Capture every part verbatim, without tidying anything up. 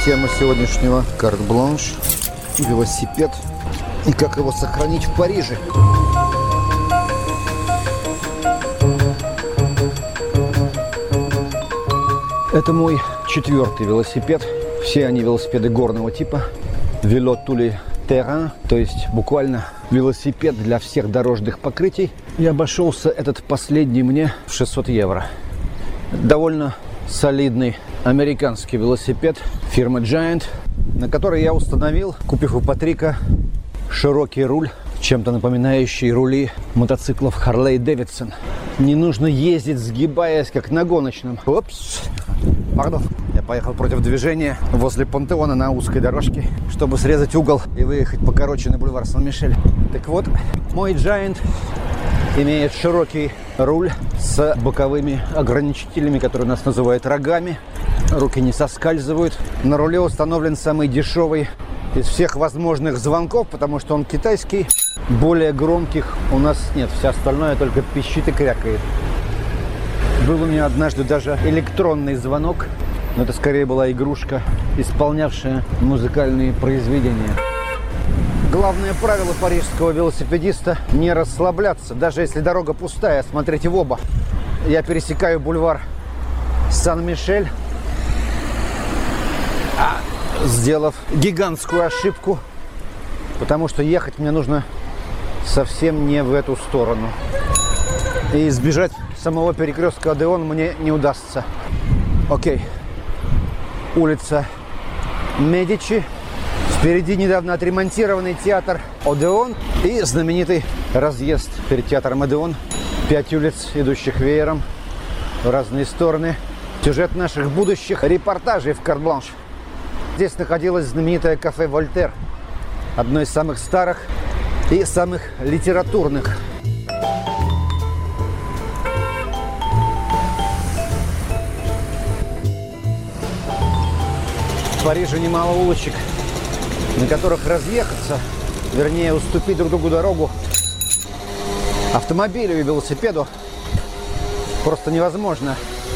Тема сегодняшнего карт-бланш, велосипед и как его сохранить в Париже. Это мой четвертый велосипед. Все они велосипеды горного типа. Vélo tous les terrains, то есть буквально велосипед для всех дорожных покрытий. И обошелся этот последний мне в шестьсот евро. Довольно солидный американский велосипед фирмы Giant, на который я установил, купив у Патрика широкий руль, чем-то напоминающий рули мотоциклов Harley Davidson. Не нужно ездить, сгибаясь, как на гоночном. Опс! Пардон. Я поехал против движения возле Пантеона на узкой дорожке, чтобы срезать угол и выехать покороче на бульвар Сан-Мишель. Так вот, мой Giant имеет широкий руль с боковыми ограничителями, которые у нас называют рогами. Руки не соскальзывают. На руле установлен самый дешевый из всех возможных звонков, потому что он китайский. Более громких у нас нет. Все остальное только пищит и крякает. Был у меня однажды даже электронный звонок, но это скорее была игрушка, исполнявшая музыкальные произведения. Главное правило парижского велосипедиста – не расслабляться, даже если дорога пустая, смотрите в оба. Я пересекаю бульвар Сан-Мишель, а, сделав гигантскую ошибку, потому что ехать мне нужно совсем не в эту сторону. И избежать самого перекрестка Одеон мне не удастся. Окей. Улица Медичи. Впереди недавно отремонтированный театр Одеон и знаменитый разъезд перед театром Одеон. Пять улиц, идущих веером в разные стороны. Сюжет наших будущих репортажей в карт-бланш. Здесь находилось знаменитое кафе «Вольтер». Одно из самых старых и самых литературных. В Париже немало улочек, на которых разъехаться, вернее, уступить друг другу дорогу автомобилю и велосипеду просто невозможно.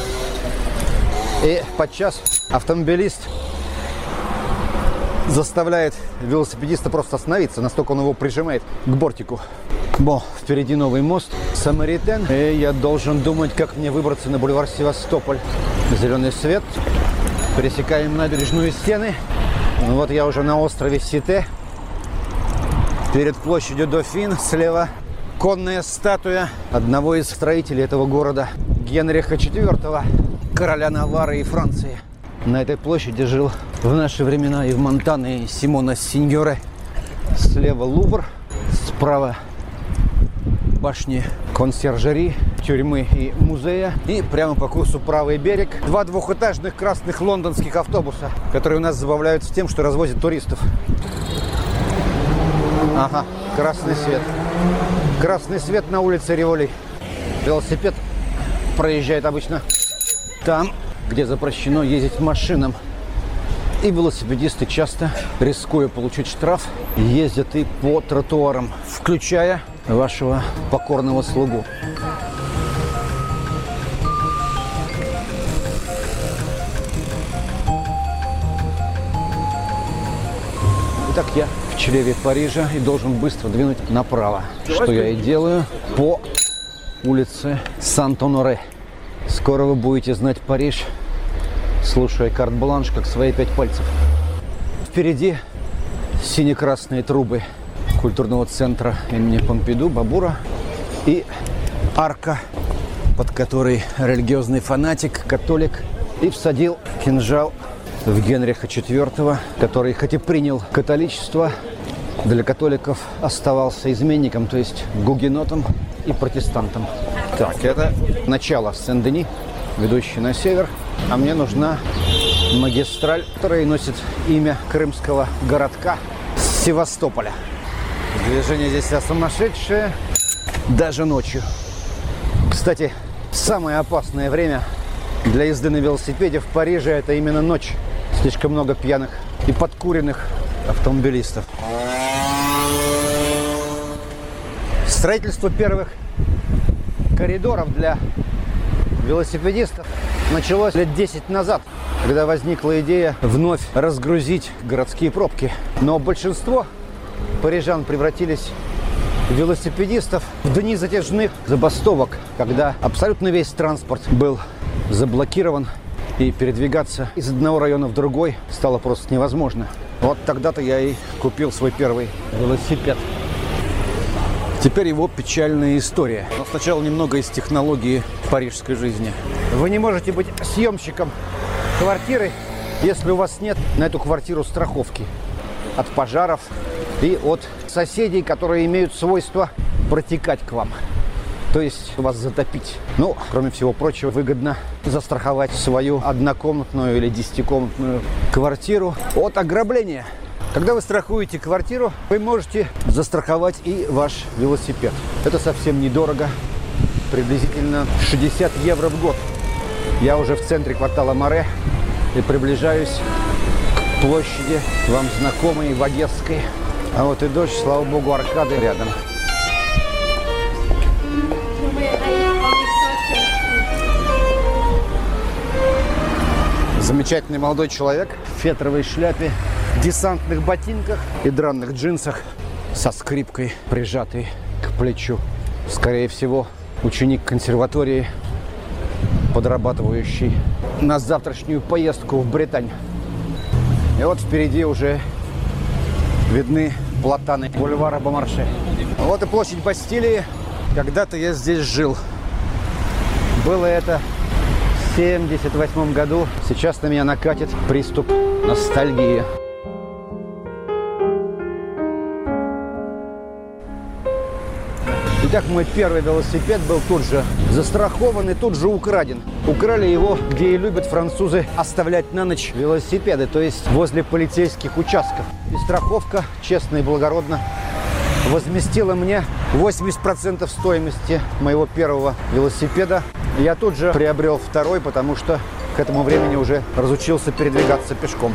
И подчас автомобилист заставляет велосипедиста просто остановиться, настолько он его прижимает к бортику. Бо, впереди новый мост Самаритен, и я должен думать, как мне выбраться на бульвар Севастополь. Зеленый свет. Пересекаем набережную Сены. Вот я уже на острове Сите. Перед площадью Дофин слева конная статуя одного из строителей этого города, Генриха четвёртого, короля Наварры и Франции. На этой площади жил в наши времена и в Монтане Симона Синьоре. Слева Лувр, справа башни консьержери, тюрьмы и музея. И прямо по курсу правый берег два двухэтажных красных лондонских автобуса, которые у нас забавляются тем, что развозят туристов. Ага, красный свет. Красный свет на улице Риволи. Велосипед проезжает обычно там, где запрещено ездить машинам. И велосипедисты часто, рискуя получить штраф, ездят и по тротуарам, включая вашего покорного слугу. Итак, я в чреве Парижа и должен быстро двинуть направо, что я и делаю по улице Сант-Оноре. Скоро вы будете знать Париж, слушая карт-бланш, как свои пять пальцев. Впереди сине-красные трубы культурного центра имени Помпиду, Бабура, и арка, под которой религиозный фанатик, католик, и всадил кинжал в Генриха четвёртого, который, хоть и принял католичество, для католиков оставался изменником, то есть гугенотом и протестантом. Так, это начало Сен-Дени, ведущий на север, а мне нужна магистраль, которая носит имя крымского городка Севастополя. Движение здесь сумасшедшее, даже ночью. Кстати, самое опасное время для езды на велосипеде в Париже – это именно ночь. Слишком много пьяных и подкуренных автомобилистов. Строительство первых коридоров для велосипедистов началось лет десять назад. когда возникла идея вновь разгрузить городские пробки. Но большинство парижан превратились в велосипедистов в дни затяжных забастовок, когда абсолютно весь транспорт был заблокирован, и передвигаться из одного района в другой стало просто невозможно. Вот тогда-то я и купил свой первый велосипед. Теперь его печальная история. Но сначала немного из технологии парижской жизни. Вы не можете быть съемщиком квартиры, если у вас нет на эту квартиру страховки от пожаров и от соседей, которые имеют свойство протекать к вам. То есть вас затопить. Ну, кроме всего прочего, выгодно застраховать свою однокомнатную или десятикомнатную квартиру от ограбления. Когда вы страхуете квартиру, вы можете застраховать и ваш велосипед. Это совсем недорого, приблизительно шестьдесят евро в год. Я уже в центре квартала Море и приближаюсь к площади, вам знакомой, в Одесской. А вот и дождь, слава богу, аркады рядом. Замечательный молодой человек в фетровой шляпе, десантных ботинках и дранных джинсах со скрипкой, прижатой к плечу. Скорее всего, ученик консерватории, подрабатывающий на завтрашнюю поездку в Британь. И вот впереди уже видны платаны бульвара Бомарше. Вот и площадь Бастилии. Когда-то я здесь жил. Было это в семьдесят восьмом году. Сейчас на меня накатит приступ ностальгии. Итак, мой первый велосипед был тут же застрахован и тут же украден. Украли его, где и любят французы оставлять на ночь велосипеды, то есть возле полицейских участков. И страховка, честно и благородно, возместила мне восемьдесят процентов стоимости моего первого велосипеда. Я тут же приобрел второй, потому что к этому времени уже разучился передвигаться пешком.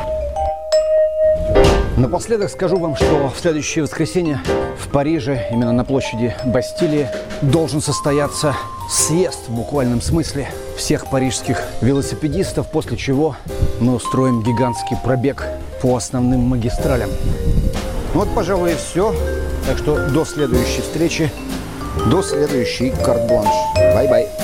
Напоследок скажу вам, что в следующее воскресенье в Париже, именно на площади Бастилии, должен состояться съезд в буквальном смысле всех парижских велосипедистов, после чего мы устроим гигантский пробег по основным магистралям. Вот, пожалуй, и все. Так что до следующей встречи, до следующей карт-бланш. Бай-бай.